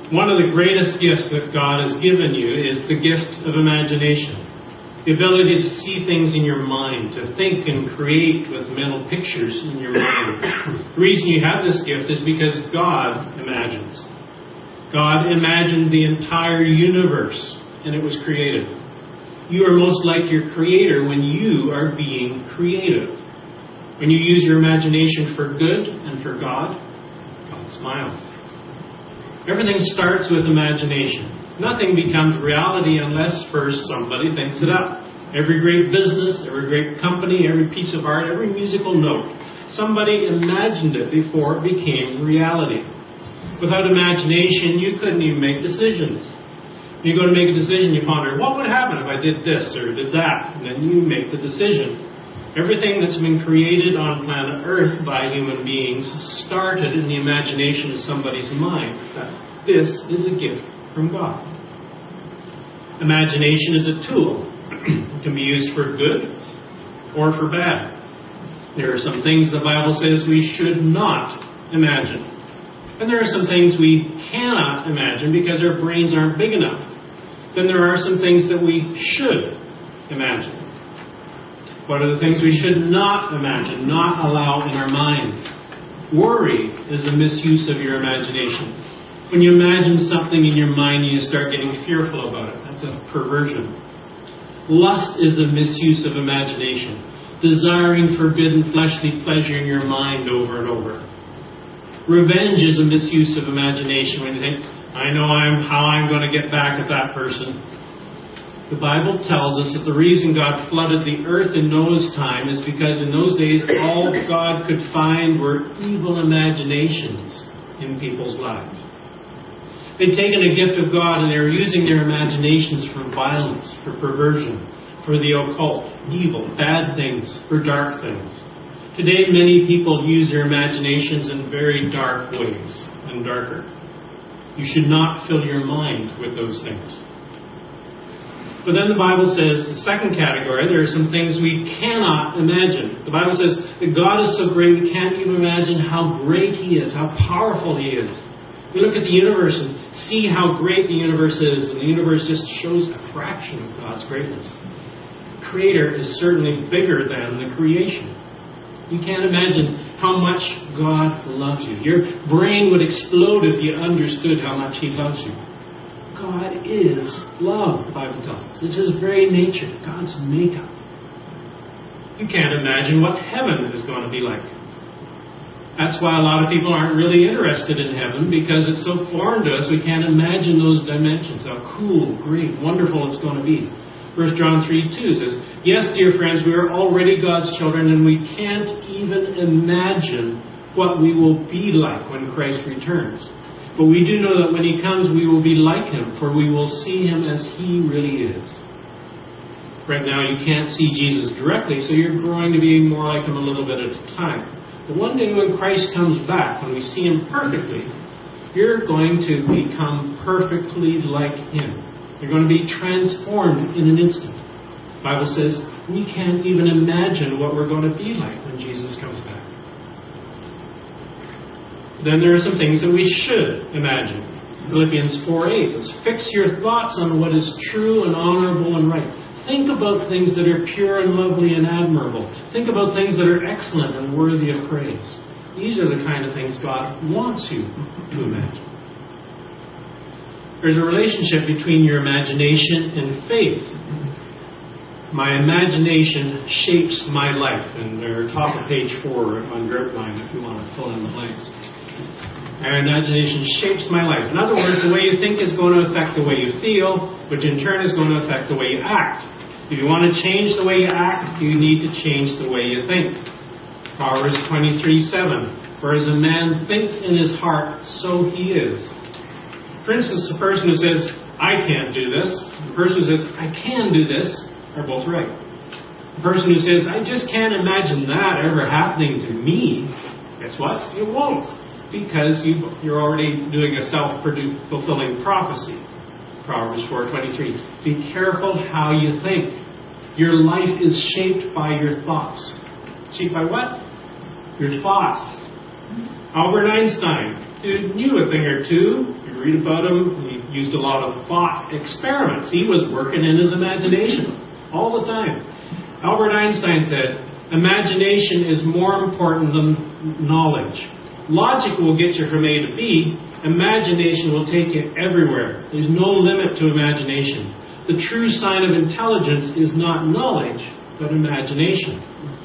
One of the greatest gifts that God has given you is the gift of imagination. The ability to see things in your mind, to think and create with mental pictures in your mind. The reason you have this gift is because God imagines. God imagined the entire universe, and it was created. You are most like your Creator when you are being creative. When you use your imagination for good and for God, God smiles. Everything starts with imagination. Nothing becomes reality unless first somebody thinks it up. Every great business, every great company, every piece of art, every musical note, somebody imagined it before it became reality. Without imagination, you couldn't even make decisions. When you go to make a decision, you ponder, what would happen if I did this or did that? And then you make the decision. Everything that's been created on planet Earth by human beings started in the imagination of somebody's mind. This is a gift from God. Imagination is a tool. It can be used for good or for bad. There are some things the Bible says we should not imagine. And there are some things we cannot imagine because our brains aren't big enough. Then there are some things that we should imagine. What are the things we should not imagine, not allow in our mind? Worry is a misuse of your imagination. When you imagine something in your mind and you start getting fearful about it, that's a perversion. Lust is a misuse of imagination. Desiring forbidden fleshly pleasure in your mind over and over. Revenge is a misuse of imagination when you think, I know how I'm going to get back at that person. The Bible tells us that the reason God flooded the earth in Noah's time is because in those days all God could find were evil imaginations in people's lives. They'd taken a gift of God and they were using their imaginations for violence, for perversion, for the occult, evil, bad things, for dark things. Today many people use their imaginations in very dark ways and darker. You should not fill your mind with those things. But then the Bible says, the second category, there are some things we cannot imagine. The Bible says that God is so great we can't even imagine how great He is, how powerful He is. We look at the universe and see how great the universe is, and the universe just shows a fraction of God's greatness. The Creator is certainly bigger than the creation. You can't imagine how much God loves you. Your brain would explode if you understood how much He loves you. God is love, the Bible tells us. It's His very nature, God's makeup. You can't imagine what heaven is going to be like. That's why a lot of people aren't really interested in heaven, because it's so foreign to us, we can't imagine those dimensions, how cool, great, wonderful it's going to be. 1 John 3:2 says, yes, dear friends, we are already God's children, and we can't even imagine what we will be like when Christ returns. But we do know that when He comes, we will be like Him, for we will see Him as He really is. Right now, you can't see Jesus directly, so you're growing to be more like Him a little bit at a time. But one day when Christ comes back, when we see Him perfectly, you're going to become perfectly like Him. You're going to be transformed in an instant. The Bible says we can't even imagine what we're going to be like when Jesus comes back. Then there are some things that we should imagine. Philippians 4:8 says, fix your thoughts on what is true and honorable and right. Think about things that are pure and lovely and admirable. Think about things that are excellent and worthy of praise. These are the kind of things God wants you to imagine. There's a relationship between your imagination and faith. My imagination shapes my life. And they're top of page 4 on your outline if you want to fill in the blanks. Our imagination shapes my life. In other words, the way you think is going to affect the way you feel, which in turn is going to affect the way you act. If you want to change the way you act, you need to change the way you think. Proverbs 23:7. For as a man thinks in his heart, so he is. For instance, the person who says, I can't do this, and the person who says, I can do this, are both right. The person who says, I just can't imagine that ever happening to me, guess what? You won't. Because you're already doing a self-fulfilling prophecy. Proverbs 4:23. Be careful how you think. Your life is shaped by your thoughts. Shaped by what? Your thoughts. Albert Einstein who knew a thing or two. You read about him, he used a lot of thought experiments. He was working in his imagination all the time. Albert Einstein said, imagination is more important than knowledge. Logic will get you from A to B. Imagination will take you everywhere. There's no limit to imagination. The true sign of intelligence is not knowledge, but imagination.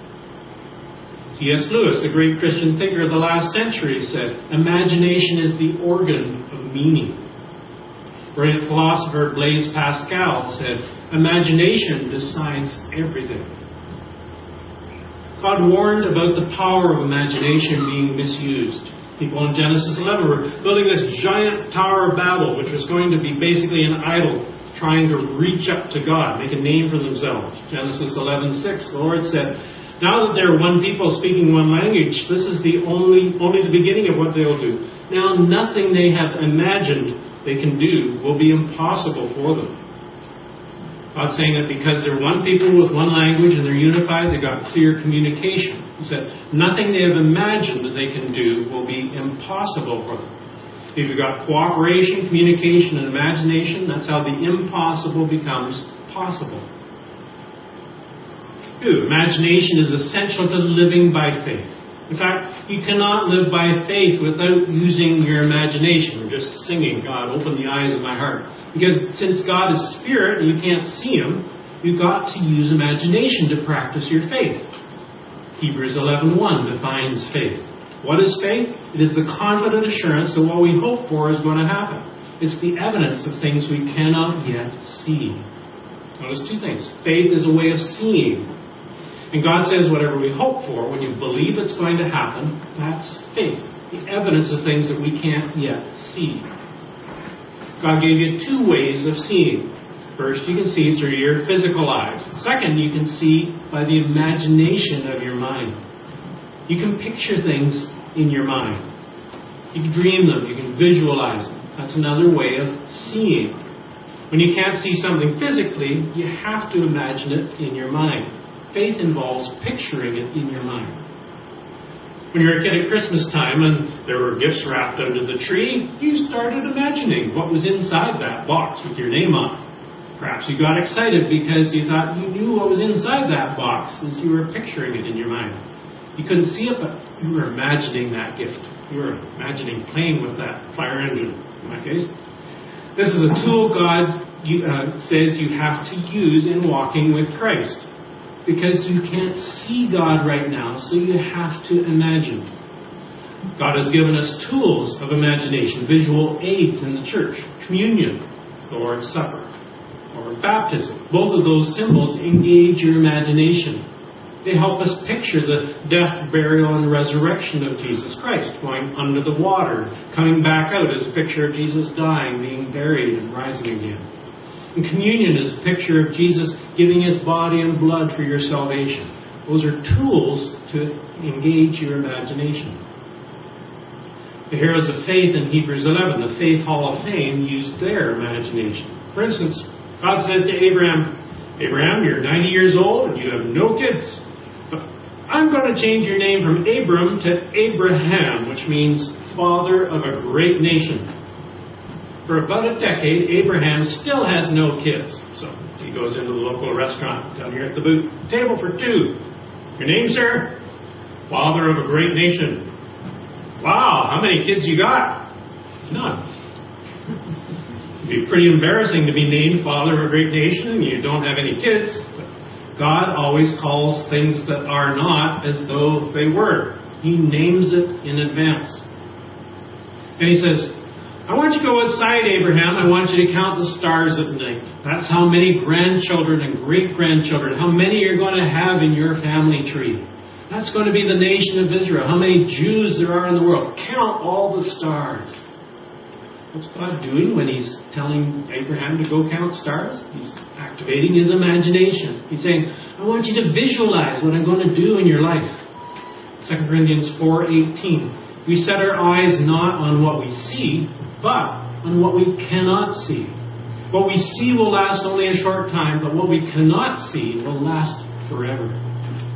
C.S. Lewis, the great Christian thinker of the last century, said, imagination is the organ of meaning. Brilliant philosopher Blaise Pascal said, imagination decides everything. God warned about the power of imagination being misused. People in Genesis 11 were building this giant Tower of Babel, which was going to be basically an idol trying to reach up to God, make a name for themselves. Genesis 11:6, the Lord said, now that there are one people speaking one language, this is the only the beginning of what they will do. Now nothing they have imagined they can do will be impossible for them. God's saying that because they're one people with one language and they're unified, they've got clear communication. He said, nothing they have imagined that they can do will be impossible for them. If you've got cooperation, communication, and imagination, that's how the impossible becomes possible. 2. Imagination is essential to living by faith. In fact, you cannot live by faith without using your imagination or just singing, God, open the eyes of my heart. Because since God is spirit and you can't see Him, you've got to use imagination to practice your faith. Hebrews 11:1 defines faith. What is faith? It is the confident assurance that what we hope for is going to happen. It's the evidence of things we cannot yet see. Notice 2 things. Faith is a way of seeing. And God says whatever we hope for, when you believe it's going to happen, that's faith. The evidence of things that we can't yet see. God gave you 2 ways of seeing. First, you can see through your physical eyes. Second, you can see by the imagination of your mind. You can picture things in your mind. You can dream them. You can visualize them. That's another way of seeing. When you can't see something physically, you have to imagine it in your mind. Faith involves picturing it in your mind. When you were a kid at Christmas time and there were gifts wrapped under the tree, you started imagining what was inside that box with your name on it. Perhaps you got excited because you thought you knew what was inside that box as you were picturing it in your mind. You couldn't see it, but you were imagining that gift. You were imagining playing with that fire engine, in my case. This is a tool God says you have to use in walking with Christ. Because you can't see God right now, so you have to imagine. God has given us tools of imagination, visual aids in the church. Communion, the Lord's Supper, or baptism. Both of those symbols engage your imagination. They help us picture the death, burial, and resurrection of Jesus Christ, going under the water, coming back out as a picture of Jesus dying, being buried, and rising again. And communion is a picture of Jesus giving His body and blood for your salvation. Those are tools to engage your imagination. The heroes of faith in Hebrews 11, the Faith Hall of Fame, used their imagination. For instance, God says to Abraham, Abraham, you're 90 years old and you have no kids. But I'm going to change your name from Abram to Abraham, which means father of a great nation. For about a decade, Abraham still has no kids. So he goes into the local restaurant down here at the boot. Table for 2. Your name, sir? Father of a great nation. Wow, how many kids you got? None. It'd be pretty embarrassing to be named father of a great nation and you don't have any kids. But God always calls things that are not as though they were. He names it in advance. And He says, I want you to go outside, Abraham. I want you to count the stars at night. That's how many grandchildren and great-grandchildren, how many you're going to have in your family tree. That's going to be the nation of Israel. How many Jews there are in the world. Count all the stars. What's God doing when He's telling Abraham to go count stars? He's activating his imagination. He's saying, I want you to visualize what I'm going to do in your life. 2 Corinthians 4:18. We set our eyes not on what we see, but on what we cannot see. What we see will last only a short time, but what we cannot see will last forever.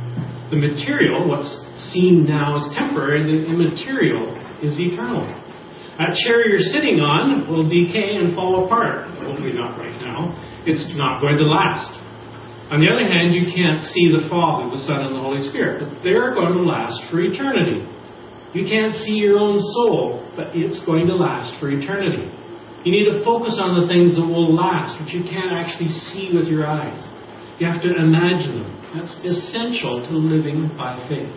The material, what's seen now, is temporary. The immaterial is eternal. That chair you're sitting on will decay and fall apart. Hopefully not right now. It's not going to last. On the other hand, you can't see the Father, the Son, and the Holy Spirit, but they're going to last for eternity. You can't see your own soul, but it's going to last for eternity. You need to focus on the things that will last, which you can't actually see with your eyes. You have to imagine them. That's essential to living by faith.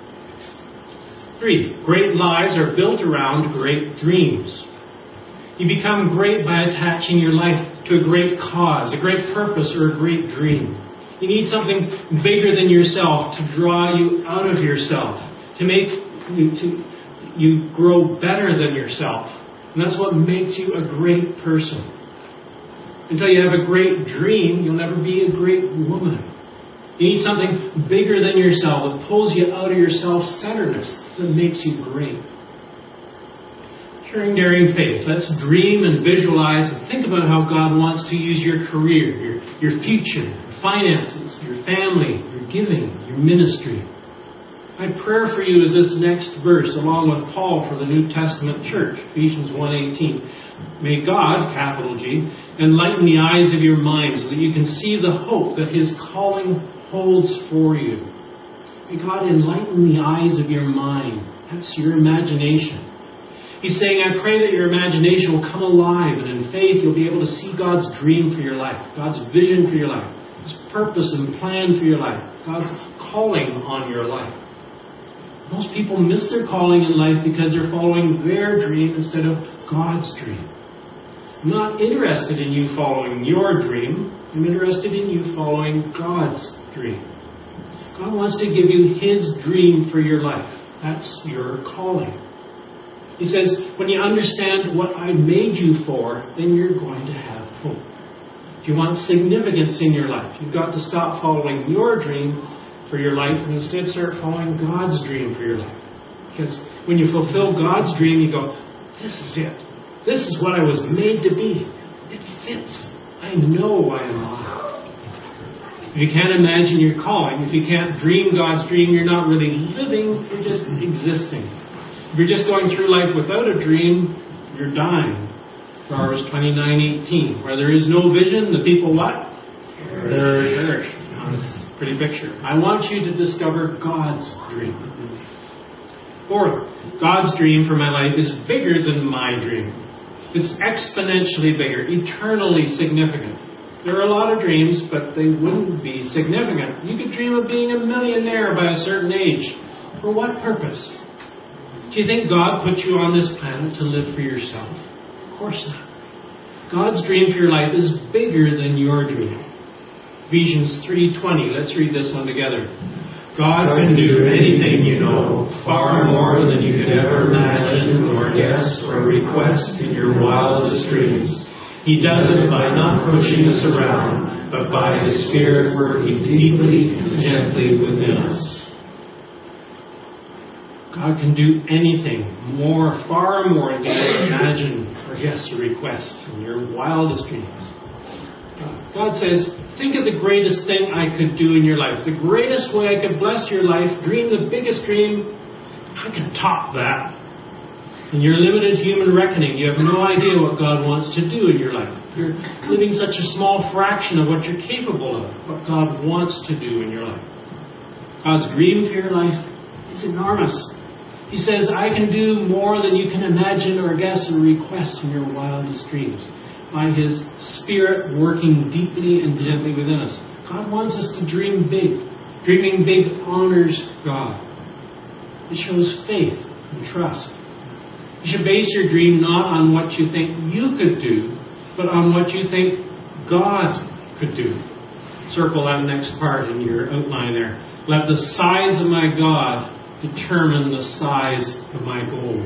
3, great lives are built around great dreams. You become great by attaching your life to a great cause, a great purpose, or a great dream. You need something bigger than yourself to draw you out of yourself, to make you grow better than yourself. And that's what makes you a great person. Until you have a great dream, you'll never be a great woman. You need something bigger than yourself that pulls you out of your self-centeredness, that makes you great. Sharing daring faith. Let's dream and visualize and think about how God wants to use your career, your future, your finances, your family, your giving, your ministry. My prayer for you is this next verse, along with Paul for the New Testament church, Ephesians 1:18. May God, capital G, enlighten the eyes of your mind so that you can see the hope that His calling holds for you. May God enlighten the eyes of your mind. That's your imagination. He's saying, I pray that your imagination will come alive, and in faith you'll be able to see God's dream for your life, God's vision for your life, His purpose and plan for your life, God's calling on your life. Most people miss their calling in life because they're following their dream instead of God's dream. I'm not interested in you following your dream. I'm interested in you following God's dream. God wants to give you His dream for your life. That's your calling. He says, when you understand what I made you for, then you're going to have hope. If you want significance in your life, you've got to stop following your dream for your life and instead start following God's dream for your life. Because when you fulfill God's dream, you go, this is it. This is what I was made to be. It fits. I know I am alive. If you can't imagine your calling, if you can't dream God's dream, you're not really living, you're just existing. If you're just going through life without a dream, you're dying. Proverbs 29:18. Where there is no vision, the people what? Perish. This is a pretty picture. I want you to discover God's dream. 4th, God's dream for my life is bigger than my dream. It's exponentially bigger, eternally significant. There are a lot of dreams, but they wouldn't be significant. You could dream of being a millionaire by a certain age. For what purpose? Do you think God put you on this planet to live for yourself? Of course not. God's dream for your life is bigger than your dream. Ephesians 3:20. Let's read this one together. God can do anything you know, far more than you could ever imagine or guess or request in your wildest dreams. He does it by not pushing us around, but by His Spirit working deeply and gently within us. God can do anything more, far more than you can imagine or guess or request in your wildest dreams. God says, think of the greatest thing I could do in your life. The greatest way I could bless your life. Dream the biggest dream. I can top that. In your limited human reckoning, you have no idea what God wants to do in your life. You're living such a small fraction of what you're capable of, what God wants to do in your life. God's dream for your life is enormous. He says, I can do more than you can imagine or guess or request in your wildest dreams. By His Spirit working deeply and gently within us. God wants us to dream big. Dreaming big honors God. It shows faith and trust. You should base your dream not on what you think you could do, but on what you think God could do. Circle that next part in your outline there. Let the size of my God determine the size of my goal.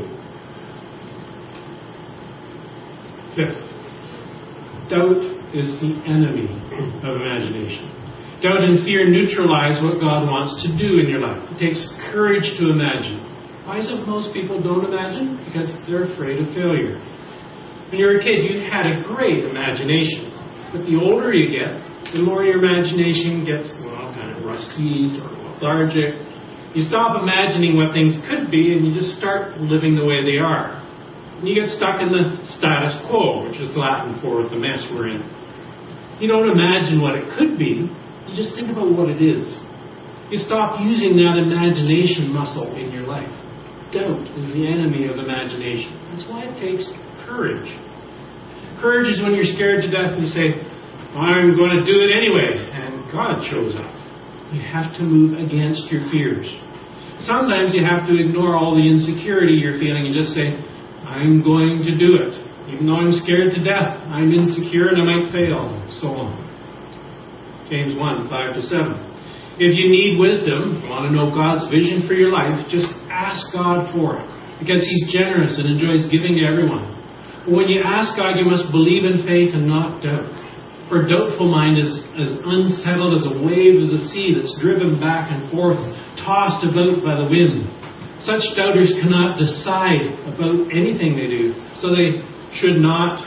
5th, doubt is the enemy of imagination. Doubt and fear neutralize what God wants to do in your life. It takes courage to imagine. Why is it most people don't imagine? Because they're afraid of failure. When you were a kid, you had a great imagination. But the older you get, the more your imagination gets, kind of rusty or lethargic. You stop imagining what things could be and you just start living the way they are. And you get stuck in the status quo, which is Latin for the mess we're in. You don't imagine what it could be. You just think about what it is. You stop using that imagination muscle in your life. Doubt is the enemy of imagination. That's why it takes courage. Courage is when you're scared to death and you say, I'm going to do it anyway. And God shows up. You have to move against your fears. Sometimes you have to ignore all the insecurity you're feeling and just say, I'm going to do it. Even though I'm scared to death, I'm insecure and I might fail. So on. James 1, 5-7. If you need wisdom, want to know God's vision for your life, just ask God for it. Because He's generous and enjoys giving to everyone. But when you ask God, you must believe in faith and not doubt. For a doubtful mind is as unsettled as a wave of the sea that's driven back and forth, tossed about by the wind. Such doubters cannot decide about anything they do. So they should not,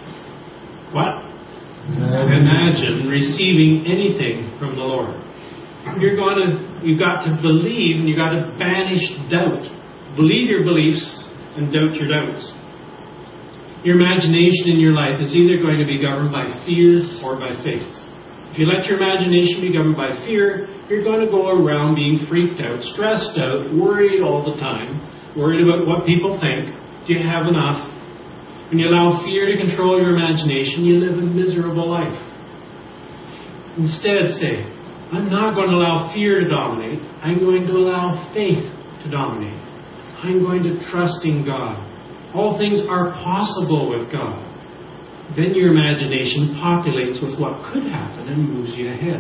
imagine receiving anything from the Lord. You've got to believe and you've got to banish doubt. Believe your beliefs and doubt your doubts. Your imagination in your life is either going to be governed by fear or by faith. If you let your imagination be governed by fear, you're going to go around being freaked out, stressed out, worried all the time, worried about what people think. Do you have enough? When you allow fear to control your imagination, you live a miserable life. Instead, say, I'm not going to allow fear to dominate. I'm going to allow faith to dominate. I'm going to trust in God. All things are possible with God. Then your imagination populates with what could happen and moves you ahead.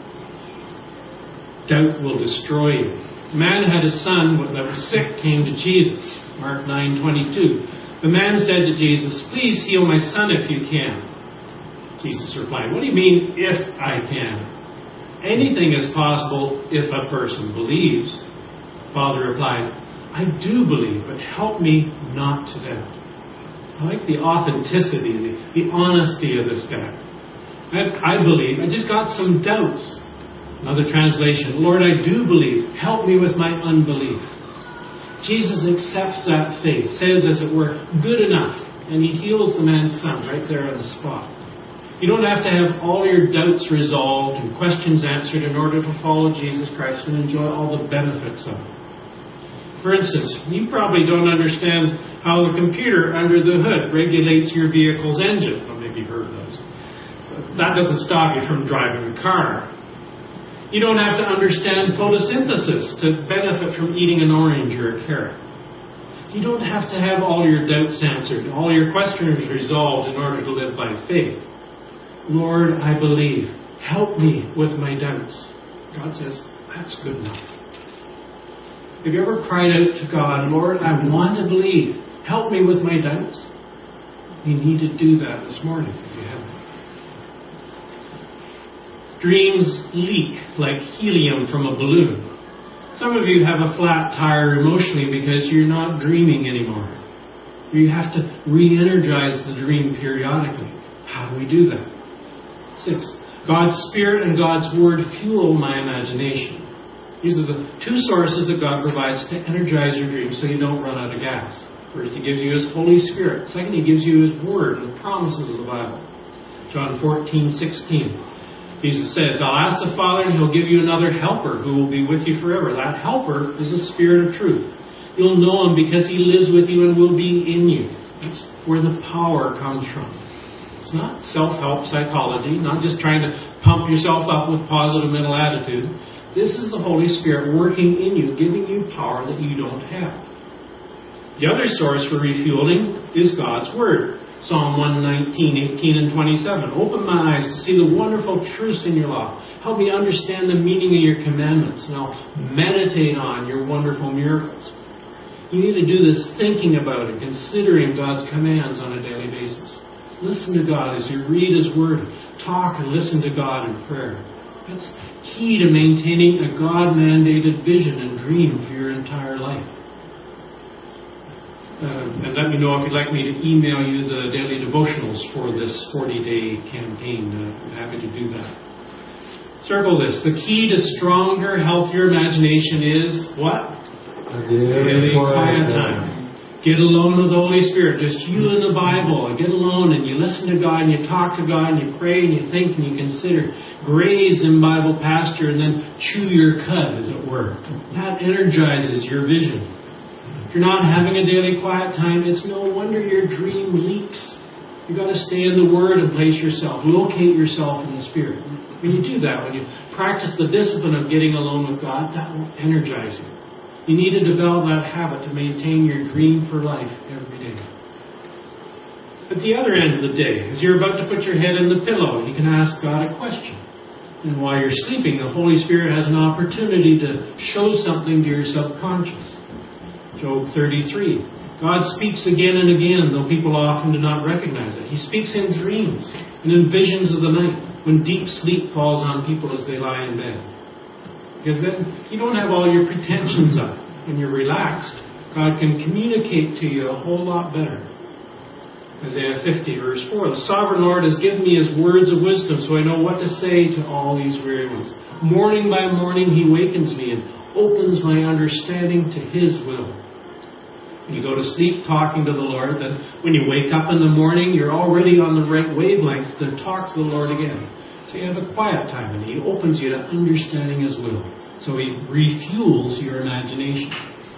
Doubt will destroy you. A man had a son that was sick, came to Jesus. Mark 9:22. The man said to Jesus, please heal my son if you can. Jesus replied, what do you mean, if I can? Anything is possible if a person believes. Father replied, I do believe, but help me not to doubt. I like the authenticity, the honesty of this guy. I believe, I just got some doubts. Another translation, Lord, I do believe, help me with my unbelief. Jesus accepts that faith, says as it were, good enough, and He heals the man's son right there on the spot. You don't have to have all your doubts resolved and questions answered in order to follow Jesus Christ and enjoy all the benefits of it. For instance, you probably don't understand how the computer under the hood regulates your vehicle's engine. Well, maybe you've heard those. But that doesn't stop you from driving a car. You don't have to understand photosynthesis to benefit from eating an orange or a carrot. You don't have to have all your doubts answered, all your questions resolved in order to live by faith. Lord, I believe. Help me with my doubts. God says, that's good enough. Have you ever cried out to God, Lord, I want to believe. Help me with my doubts? You need to do that this morning if you haven't. Dreams leak like helium from a balloon. Some of you have a flat tire emotionally because you're not dreaming anymore. You have to re-energize the dream periodically. How do we do that? 6. God's Spirit and God's Word fuel my imagination. These are the two sources that God provides to energize your dreams so you don't run out of gas. First, He gives you His Holy Spirit. Second, He gives you His Word and the promises of the Bible. John 14:16. Jesus says, I'll ask the Father and He'll give you another helper who will be with you forever. That helper is the Spirit of truth. You'll know Him because He lives with you and will be in you. That's where the power comes from. It's not self-help psychology, not just trying to pump yourself up with positive mental attitude. This is the Holy Spirit working in you, giving you power that you don't have. The other source for refueling is God's Word. Psalm 119:18 and 27. Open my eyes to see the wonderful truths in your law. Help me understand the meaning of your commandments. And I'll meditate on your wonderful miracles. You need to do this thinking about it, considering God's commands on a daily basis. Listen to God as you read His Word. Talk and listen to God in prayer. That's key to maintaining a God-mandated vision and dream for your entire life. And let me know if you'd like me to email you the daily devotionals for this 40-day campaign. I'm happy to do that. Circle this. The key to stronger, healthier imagination is what? Daily quiet time. Get alone with the Holy Spirit, just you and the Bible. Get alone and you listen to God and you talk to God and you pray and you think and you consider. Graze in Bible pasture and then chew your cud, as it were. That energizes your vision. If you're not having a daily quiet time, it's no wonder your dream leaks. You've got to stay in the Word and place yourself. Locate yourself in the Spirit. When you do that, when you practice the discipline of getting alone with God, that will energize you. You need to develop that habit to maintain your dream for life every day. At the other end of the day, as you're about to put your head in the pillow, you can ask God a question. And while you're sleeping, the Holy Spirit has an opportunity to show something to your subconscious. Job 33. God speaks again and again, though people often do not recognize it. He speaks in dreams and in visions of the night, when deep sleep falls on people as they lie in bed. Because then you don't have all your pretensions up. When you're relaxed, God can communicate to you a whole lot better. Isaiah 50, verse 4. The sovereign Lord has given me His words of wisdom, so I know what to say to all these weary ones. Morning by morning He wakens me and opens my understanding to His will. When you go to sleep talking to the Lord, then when you wake up in the morning, you're already on the right wavelength to talk to the Lord again. So you have a quiet time and He opens you to understanding His will. So He refuels your imagination.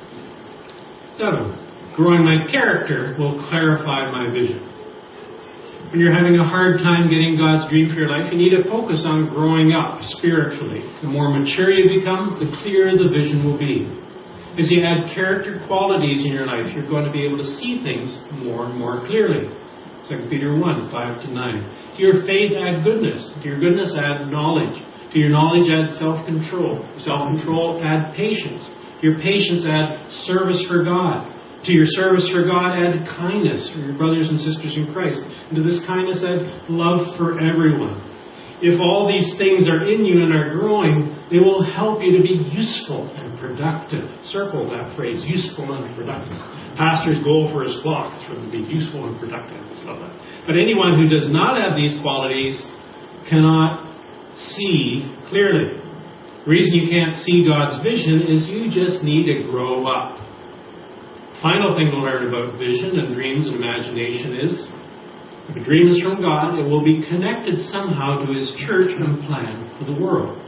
7. Growing my character will clarify my vision. When you're having a hard time getting God's dream for your life, you need to focus on growing up spiritually. The more mature you become, the clearer the vision will be. As you add character qualities in your life, you're going to be able to see things more and more clearly. 2 Peter 1, 5-9. To your faith add goodness. To your goodness add knowledge. To your knowledge add self-control. To self-control add patience. To your patience add service for God. To your service for God add kindness for your brothers and sisters in Christ. And to this kindness add love for everyone. If all these things are in you and are growing, they will help you to be useful and productive. Circle that phrase, useful and productive. Pastor's goal for his flock is for them to be useful and productive. I just love that. But anyone who does not have these qualities cannot see clearly. The reason you can't see God's vision is you just need to grow up. Final thing to learn about vision and dreams and imagination is, if a dream is from God, it will be connected somehow to His church and plan for the world.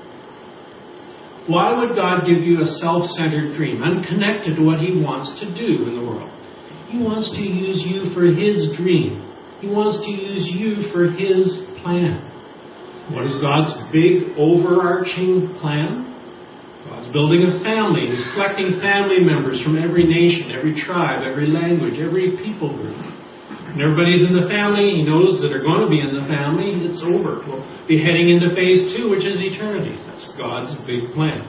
Why would God give you a self-centered dream, unconnected to what He wants to do in the world? He wants to use you for His dream. He wants to use you for His plan. What is God's big overarching plan? God's building a family. He's collecting family members from every nation, every tribe, every language, every people group. When everybody's in the family, He knows that are going to be in the family, it's over. We'll be heading into phase 2, which is eternity. That's God's big plan.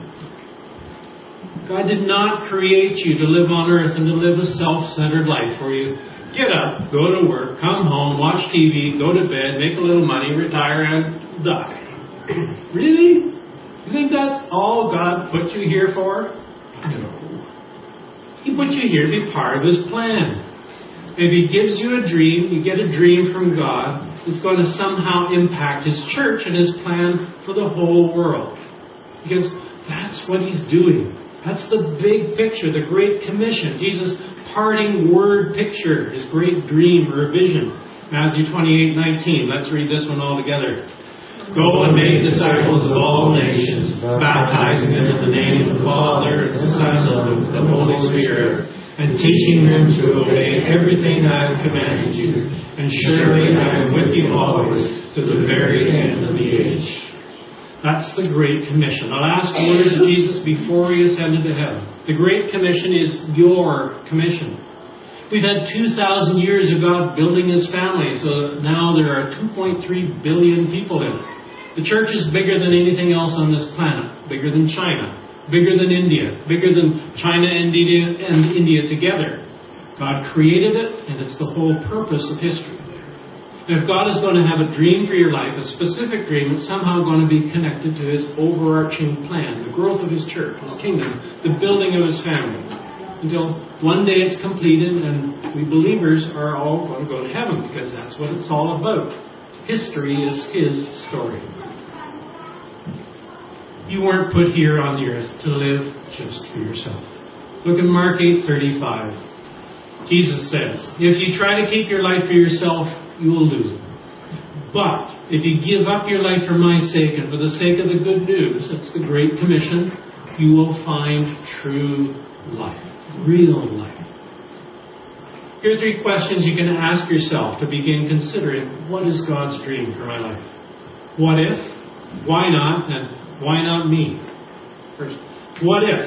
God did not create you to live on earth and to live a self-centered life where you get up, go to work, come home, watch TV, go to bed, make a little money, retire, and die. Really? You think that's all God put you here for? No. He put you here to be part of His plan. If He gives you a dream, you get a dream from God, it's going to somehow impact His church and His plan for the whole world. Because that's what He's doing. That's the big picture, the Great Commission. Jesus' parting word picture, His great dream or vision. Matthew 28:19. Let's read this one all together. Go and make disciples of all nations, baptizing them in the name of the Father, and the Son, and the Holy Spirit, and teaching them to obey everything I have commanded you. And surely I am with you always to the very end of the age. That's the Great Commission. The last words of Jesus before He ascended to heaven. The Great Commission is your commission. We've had 2,000 years of God building His family, so now there are 2.3 billion people in it. The church is bigger than anything else on this planet. Bigger than China. Bigger than India. Bigger than China and India together. God created it, and it's the whole purpose of history. And if God is going to have a dream for your life, a specific dream, it's somehow going to be connected to His overarching plan, the growth of His church, His kingdom, the building of His family. Until one day it's completed and we believers are all going to go to heaven, because that's what it's all about. History is His story. You weren't put here on the earth to live just for yourself. Look at Mark 8:35. Jesus says, if you try to keep your life for yourself, you will lose it. But if you give up your life for my sake and for the sake of the good news, that's the Great Commission, you will find true life, real life. Here are 3 questions you can ask yourself to begin considering, what is God's dream for my life? What if? Why not? And why not me? First, what if?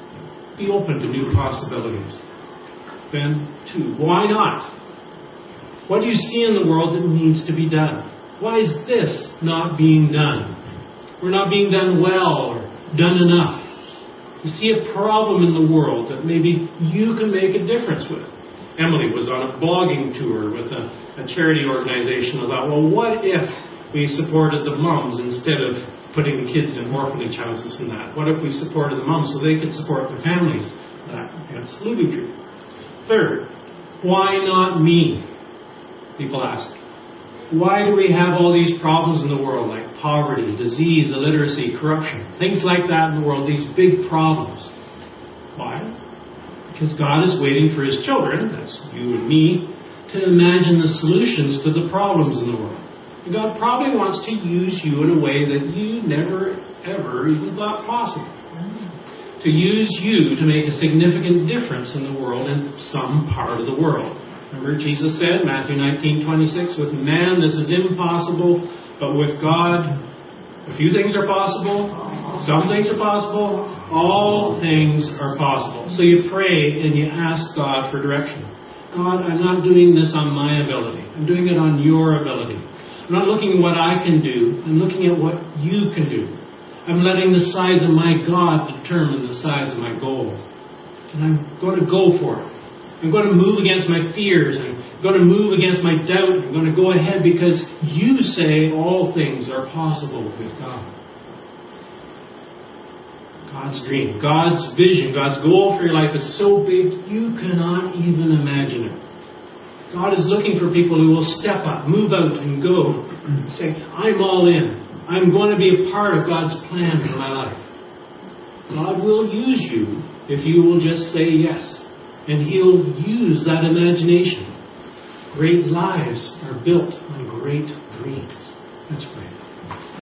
Be open to new possibilities. Then, 2, why not? What do you see in the world that needs to be done? Why is this not being done? We're not being done well or done enough. You see a problem in the world that maybe you can make a difference with. Emily was on a blogging tour with a charity organization. I thought, well, what if we supported the moms instead of putting the kids in orphanage houses and that? What if we supported the moms so they could support their families? That's absolutely true. Third, why not me? People ask, why do we have all these problems in the world, like poverty, disease, illiteracy, corruption, things like that in the world, these big problems? Why? Because God is waiting for His children, that's you and me, to imagine the solutions to the problems in the world. And God probably wants to use you in a way that you never, ever even thought possible. To use you to make a significant difference in the world, in some part of the world. Remember Jesus said, Matthew 19:26, with man this is impossible, but with God, a few things are possible, some things are possible, all things are possible. So you pray and you ask God for direction. God, I'm not doing this on my ability. I'm doing it on your ability. I'm not looking at what I can do. I'm looking at what you can do. I'm letting the size of my God determine the size of my goal. And I'm going to go for it. I'm going to move against my fears. I'm going to move against my doubt. I'm going to go ahead because you say all things are possible with God. God's dream, God's vision, God's goal for your life is so big you cannot even imagine it. God is looking for people who will step up, move out and go and say, I'm all in. I'm going to be a part of God's plan for my life. God will use you if you will just say yes. And He'll use that imagination. Great lives are built on great dreams. Let's pray.